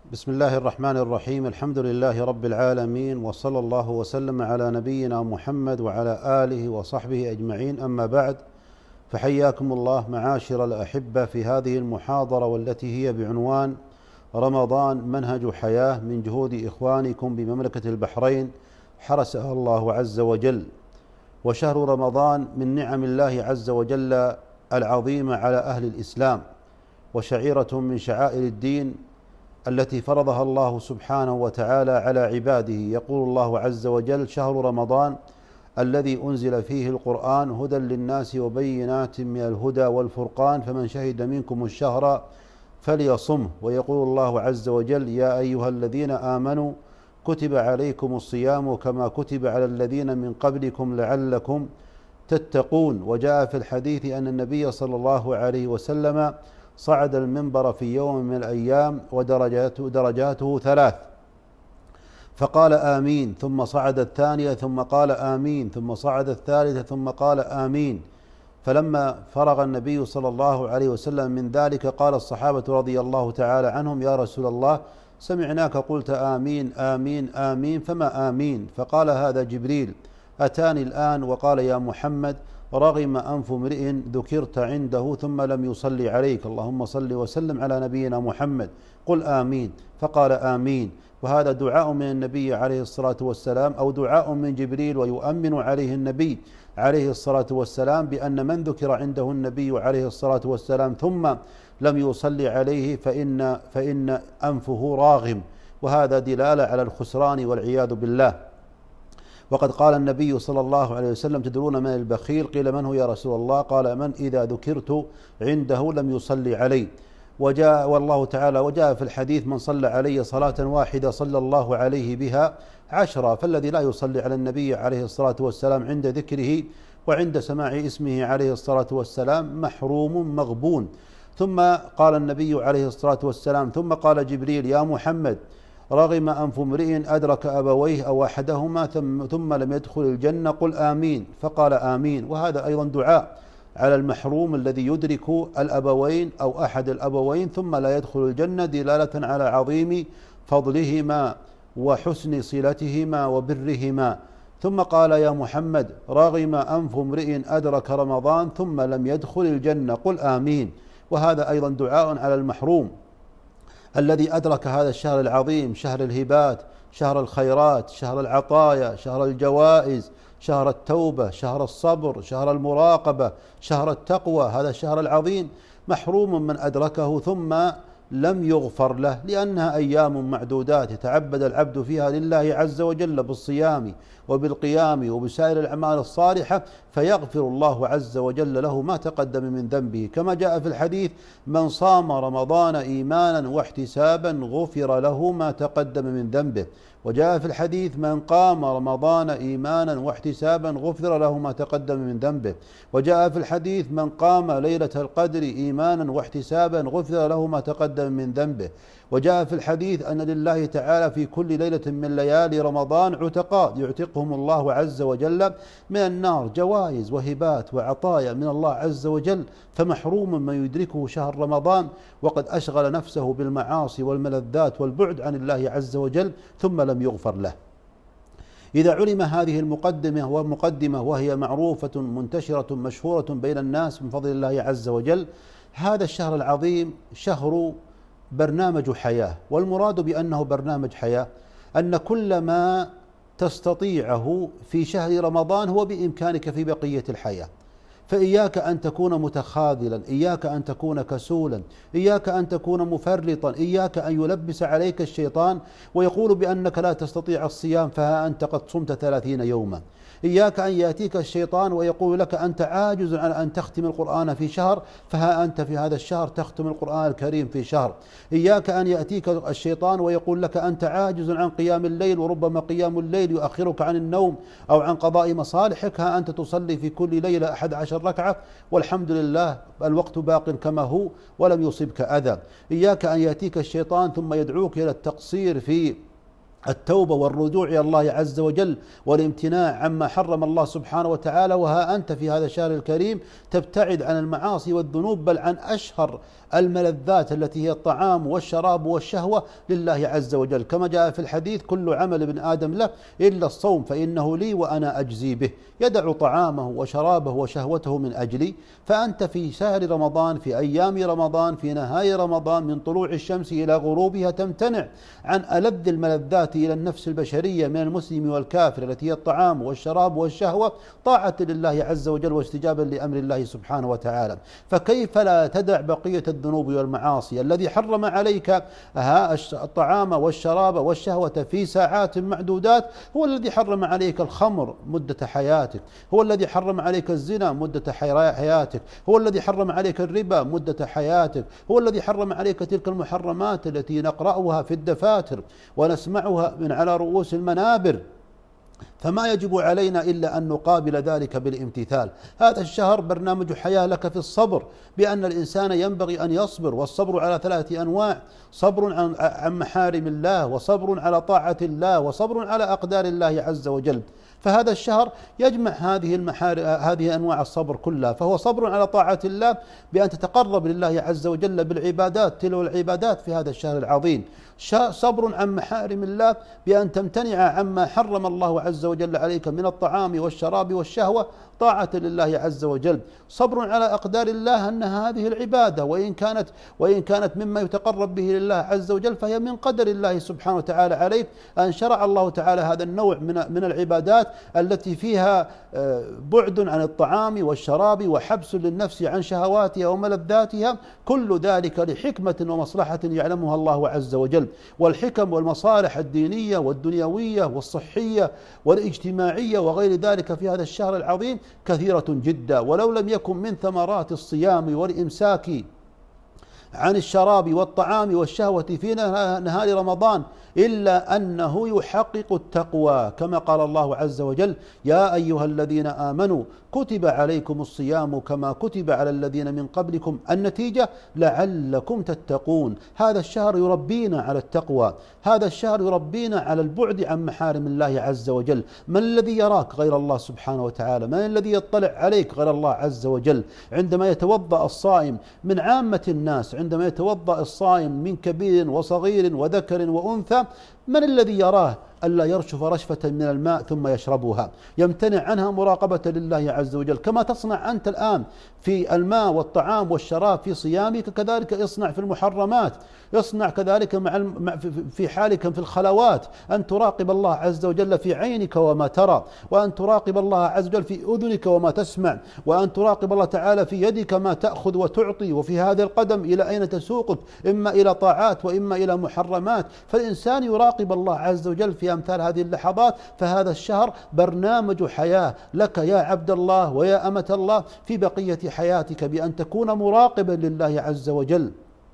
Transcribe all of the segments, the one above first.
بسم الله الرحمن الرحيم. الحمد لله رب العالمين، وصلى الله وسلم على نبينا محمد وعلى آله وصحبه أجمعين. أما بعد، فحياكم الله معاشر الأحبة في هذه المحاضرة، والتي هي بعنوان رمضان منهج حياة، من جهود إخوانكم بمملكة البحرين حرسها الله عز وجل. وشهر رمضان من نعم الله عز وجل العظيمة على أهل الإسلام، وشعيرة من شعائر الدين التي فرضها الله سبحانه وتعالى على عباده. يقول الله عز وجل: شهر رمضان الذي أنزل فيه القرآن هدى للناس وبينات من الهدى والفرقان فمن شهد منكم الشهر فليصمه. ويقول الله عز وجل: يا أيها الذين آمنوا كتب عليكم الصيام كما كتب على الذين من قبلكم لعلكم تتقون. وجاء في الحديث أن النبي صلى الله عليه وسلم صعد المنبر في يوم من الأيام ودرجاته 3، فقال آمين، ثم صعد الثانية ثم قال آمين، ثم صعد الثالثة ثم قال آمين. فلما فرغ النبي صلى الله عليه وسلم من ذلك قال الصحابة رضي الله تعالى عنهم: يا رسول الله، سمعناك قلت آمين آمين آمين، فما آمين؟ فقال: هذا جبريل أتاني الآن وقال: يا محمد، رغم أنف امرئ ذكرت عنده ثم لم يصلي عليك، اللهم صل وسلم على نبينا محمد، قل آمين. فقال آمين. وهذا دعاء من النبي عليه الصلاة والسلام، أو دعاء من جبريل، ويؤمن عليه النبي عليه الصلاة والسلام بأن من ذكر عنده النبي عليه الصلاة والسلام ثم لم يصلي عليه فإن أنفه راغم، وهذا دلالة على الخسران والعياذ بالله. وقد قال النبي صلى الله عليه وسلم: تدرون من البخيل؟ قيل: من هو يا رسول الله؟ قال: من إذا ذكرت عنده لم يصلي علي. وجاء في الحديث: من صلى علي صلاة واحدة صلى الله عليه بها 10. فالذي لا يصلي على النبي عليه الصلاة والسلام عند ذكره وعند سماع اسمه عليه الصلاة والسلام محروم مغبون. ثم قال النبي عليه الصلاة والسلام: ثم قال جبريل: يا محمد، رغم أنف امرئ أدرك أبويه أو أحدهما ثم لم يدخل الجنة، قل آمين. فقال آمين. وهذا أيضا دعاء على المحروم الذي يدرك الأبوين أو أحد الأبوين ثم لا يدخل الجنة، دلالة على عظيم فضلهما وحسن صلتهما وبرهما. ثم قال: يا محمد، رغم أنف امرئ أدرك رمضان ثم لم يدخل الجنة، قل آمين. وهذا أيضا دعاء على المحروم الذي أدرك هذا الشهر العظيم، شهر الهبات، شهر الخيرات، شهر العطايا، شهر الجوائز، شهر التوبة، شهر الصبر، شهر المراقبة، شهر التقوى. هذا الشهر العظيم محروم من أدركه ثم لم يغفر له، لأنها أيام معدودات يتعبد العبد فيها لله عز وجل بالصيام وبالقيام وبسائر الأعمال الصالحة، فيغفر الله عز وجل له ما تقدم من ذنبه، كما جاء في الحديث: من صام رمضان إيمانا واحتسابا غفر له ما تقدم من ذنبه. وجاء في الحديث: من قام رمضان إيمانا واحتسابا غفر له ما تقدم من ذنبه. وجاء في الحديث: من قام ليلة القدر إيمانا واحتسابا غفر له ما تقدم من ذنبه. وجاء في الحديث أن لله تعالى في كل ليلة من ليالي رمضان عتقاء يعتقهم الله عز وجل من النار، جوائز وهبات وعطايا من الله عز وجل. فمحروم من يدركه شهر رمضان وقد أشغل نفسه بالمعاصي والملذات والبعد عن الله عز وجل ثم لم يغفر له. إذا علم هذه المقدمة وهي معروفة منتشرة مشهورة بين الناس من فضل الله عز وجل، هذا الشهر العظيم شهر برنامج حياة. والمراد بأنه برنامج حياة أن كل ما تستطيعه في شهر رمضان هو بإمكانك في بقية الحياة. فإياك أن تكون متخاذلا، إياك أن تكون كسولا، إياك أن تكون مفرطا، إياك أن يلبس عليك الشيطان ويقول بأنك لا تستطيع الصيام فها أنت قد صمت 30 يوما. إياك أن يأتيك الشيطان ويقول لك أنت عاجز عن أن تختم القرآن في شهر فها أنت في هذا الشهر تختم القرآن الكريم في شهر. إياك أن يأتيك الشيطان ويقول لك أنت عاجز عن قيام الليل، وربما قيام الليل يؤخرك عن النوم أو عن قضاء مصالحك، ها أنت تصلي في كل ليلة 11 ركعة والحمد لله الوقت باق كما هو ولم يصبك أذى. إياك أن يأتيك الشيطان ثم يدعوك إلى التقصير في التوبة والرجوع إلى الله عز وجل والامتناع عما حرم الله سبحانه وتعالى. وها أنت في هذا الشهر الكريم تبتعد عن المعاصي والذنوب، بل عن أشهر الملذات التي هي الطعام والشراب والشهوة لله عز وجل، كما جاء في الحديث: كل عمل ابن آدم له إلا الصوم فإنه لي وأنا أجزي به. يدع طعامه وشرابه وشهوته من أجلي. فأنت في شهر رمضان، في أيام رمضان، في نهاية رمضان، من طلوع الشمس إلى غروبها، تمتنع عن ألذ الملذات إلى النفس البشرية من المسلم والكافر التي هي الطعام والشراب والشهوة، طاعة لله عز وجل واستجابا لأمر الله سبحانه وتعالى. فكيف لا تدع بقية الذنوب والمعاصي؟ الذي حرم عليك الطعام والشراب والشهوة في ساعات معدودات هو الذي حرم عليك الخمر مدة حياتك، هو الذي حرم عليك الزنا مدة حياتك، هو الذي حرم عليك الربا مدة حياتك، هو الذي حرم عليك تلك المحرمات التي نقرأها في الدفاتر ونسمعها من على رؤوس المنابر. فما يجب علينا إلا أن نقابل ذلك بالامتثال. هذا الشهر برنامج حياة لك في الصبر، بأن الإنسان ينبغي أن يصبر، والصبر على 3 أنواع: صبر عن محارم الله، وصبر على طاعة الله، وصبر على أقدار الله عز وجل. فهذا الشهر يجمع هذه أنواع الصبر كلها، فهو صبر على طاعة الله بأن تتقرب لله عز وجل بالعبادات تلو العبادات في هذا الشهر العظيم، صبر عن محارم الله بأن تمتنع عما حرم الله عز وجل عليك من الطعام والشراب والشهوة طاعة لله عز وجل، صبر على أقدار الله، أن هذه العبادة وإن كانت مما يتقرب به لله عز وجل فهي من قدر الله سبحانه وتعالى عليك، أن شرع الله تعالى هذا النوع من العبادات التي فيها بعد عن الطعام والشراب وحبس للنفس عن شهواتها وملذاتها، كل ذلك لحكمة ومصلحة يعلمها الله عز وجل. والحكم والمصالح الدينية والدنيوية والصحية والاجتماعية وغير ذلك في هذا الشهر العظيم كثيرة جدا. ولو لم يكن من ثمرات الصيام والإمساك عن الشراب والطعام والشهوة في نهار رمضان إلا أنه يحقق التقوى، كما قال الله عز وجل: يا أيها الذين آمنوا كتب عليكم الصيام كما كتب على الذين من قبلكم، النتيجة: لعلكم تتقون. هذا الشهر يربينا على التقوى، هذا الشهر يربينا على البعد عن محارم الله عز وجل. من الذي يراك غير الله سبحانه وتعالى؟ من الذي يطلع عليك غير الله عز وجل؟ عندما يتوضأ الصائم من عامة الناس، عندما يتوضأ الصائم من كبير وصغير وذكر وأنثى، من الذي يراه ألا يرشف رشفة من الماء ثم يشربها؟ يمتنع عنها مراقبة لله عز وجل. كما تصنع أنت الآن في الماء والطعام والشراب في صيامك، كذلك اصنع في المحرمات، اصنع كذلك في حالك في الخلوات، أن تراقب الله عز وجل في عينك وما ترى، وأن تراقب الله عز وجل في أذنك وما تسمع، وأن تراقب الله تعالى في يدك ما تأخذ وتعطي، وفي هذا القدم إلى أين تسوقك، إما إلى طاعات وإما إلى محرمات. فالإنسان يراقب الله عز وجل في أمثال هذه اللحظات. فهذا الشهر برنامج حياة لك يا عبد الله ويا أمة الله في بقية حياتك، بأن تكون مراقبا لله عز وجل،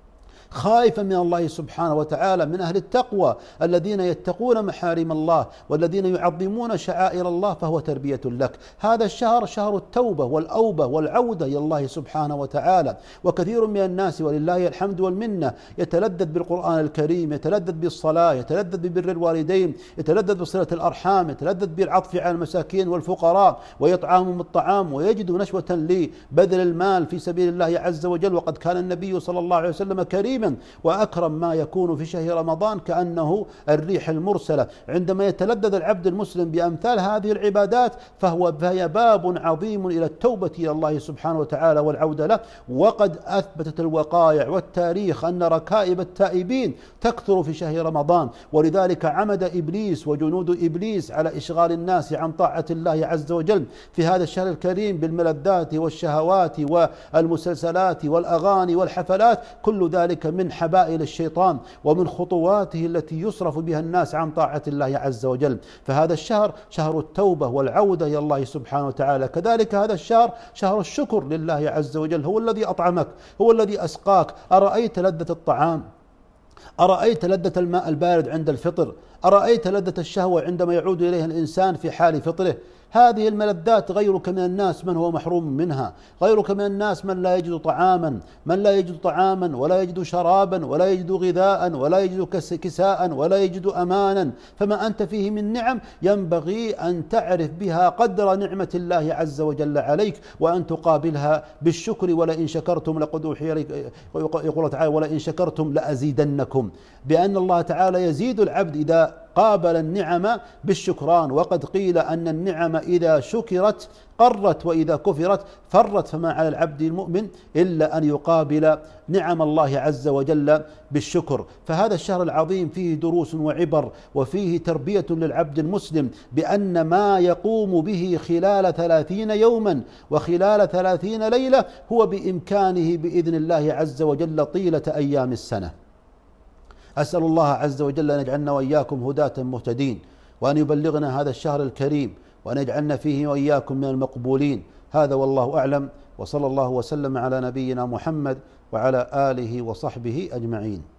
خائفا من الله سبحانه وتعالى، من أهل التقوى الذين يتقون محارم الله والذين يعظمون شعائر الله، فهو تربية لك. هذا الشهر شهر التوبة والأوبة والعودة إلى الله سبحانه وتعالى. وكثير من الناس ولله الحمد والمنة يتلذذ بالقرآن الكريم، يتلذذ بالصلاة، يتلذذ ببر الوالدين، يتلذذ بصلة الأرحام، يتلذذ بالعطف على المساكين والفقراء ويطعمهم الطعام، ويجد نشوة لبذل المال في سبيل الله عز وجل. وقد كان النبي صلى الله عليه وسلم كريما وأكرم ما يكون في شهر رمضان كأنه الريح المرسلة. عندما يتلذذ العبد المسلم بأمثال هذه العبادات فهي باب عظيم إلى التوبة إلى الله سبحانه وتعالى والعودة له. وقد أثبتت الوقائع والتاريخ أن ركائب التائبين تكثر في شهر رمضان، ولذلك عمد إبليس وجنود إبليس على إشغال الناس عن طاعة الله عز وجل في هذا الشهر الكريم بالملذات والشهوات والمسلسلات والأغاني والحفلات. كل ذلك من حبائل الشيطان ومن خطواته التي يصرف بها الناس عن طاعة الله عز وجل. فهذا الشهر شهر التوبة والعودة إلى الله سبحانه وتعالى. كذلك هذا الشهر شهر الشكر لله عز وجل، هو الذي أطعمك، هو الذي أسقاك. أرأيت لذة الطعام؟ أرأيت لذة الماء البارد عند الفطر؟ أرأيت لذة الشهوة عندما يعود إليها الإنسان في حال فطره؟ هذه الملذات غيرك من الناس من هو محروم منها، غيرك من الناس من لا يجد طعاما، ولا يجد شرابا ولا يجد غذاء ولا يجد كساء ولا يجد أمانا. فما أنت فيه من نعم ينبغي أن تعرف بها قدر نعمة الله عز وجل عليك، وأن تقابلها بالشكر. ولئن شكرتم لقد أوحي إليك، يقول تعالى ولئن شكرتم لأزيدنكم، بأن الله تعالى يزيد العبد إذا قابل النعم بالشكران. وقد قيل أن النعم إذا شكرت قرت وإذا كفرت فرت، فما على العبد المؤمن إلا أن يقابل نعم الله عز وجل بالشكر. فهذا الشهر العظيم فيه دروس وعبر، وفيه تربية للعبد المسلم بأن ما يقوم به خلال 30 يوما وخلال 30 ليلة هو بإمكانه بإذن الله عز وجل طيلة أيام السنة. أسأل الله عز وجل أن يجعلنا وإياكم هداة مهتدين، وأن يبلغنا هذا الشهر الكريم، وأن يجعلنا فيه وإياكم من المقبولين. هذا والله أعلم، وصلى الله وسلم على نبينا محمد وعلى آله وصحبه أجمعين.